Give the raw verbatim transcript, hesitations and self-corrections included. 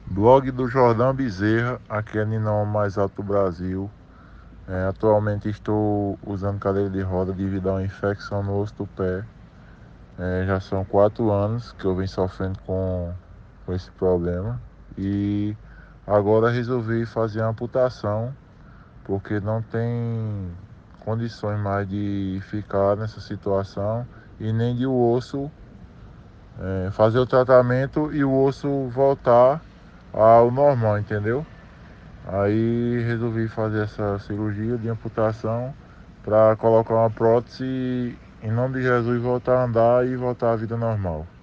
Blog do Jordão Bezerra, aqui é Ninão mais alto do Brasil. É, atualmente estou usando cadeira de roda devido a uma infecção no osso do pé. É, já são quatro anos que eu venho sofrendo com, com esse problema e agora resolvi fazer a amputação porque não tem condições mais de ficar nessa situação e nem de o osso é, fazer o tratamento e o osso voltar ao normal, entendeu? Aí resolvi fazer essa cirurgia de amputação para colocar uma prótese em nome de Jesus, voltar a andar e voltar à vida normal.